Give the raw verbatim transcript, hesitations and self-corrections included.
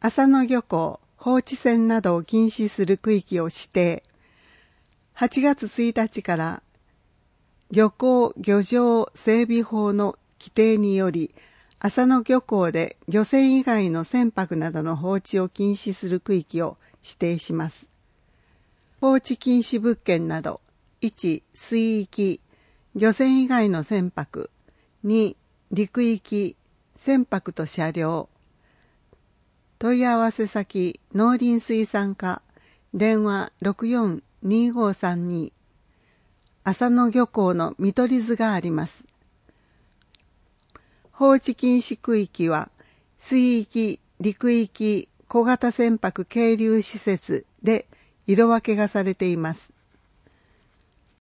浅野漁港、放置船などを禁止する区域を指定。はちがつついたちから漁港漁場整備法の規定により、浅野漁港で漁船以外の船舶などの放置を禁止する区域を指定します。放置禁止物件など、いち、水域、漁船以外の船舶、に、陸域、船舶と車両。問い合わせ先、農林水産課、電話 ろくよんにごさんに。浅野漁港の見取り図があります。放置禁止区域は、水域、陸域、小型船舶係留施設で色分けがされています。